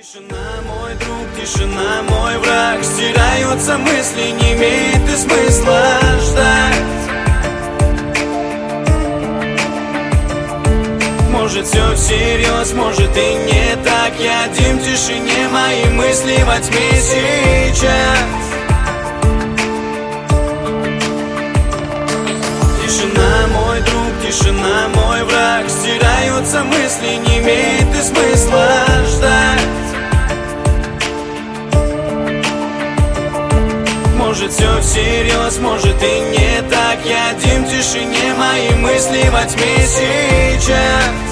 Тишина, мой друг, тишина, мой враг. Стираются мысли, не имеет и смысла ждать. Может все всерьез, может и не так. Я один в тишине, мои мысли во тьме сейчас. Тишина, мой друг, тишина, мой враг. Стираются мысли, не имеет и смысла ждать. Может все всерьез, может и не так. Я один в тишине, мои мысли во тьме сейчас.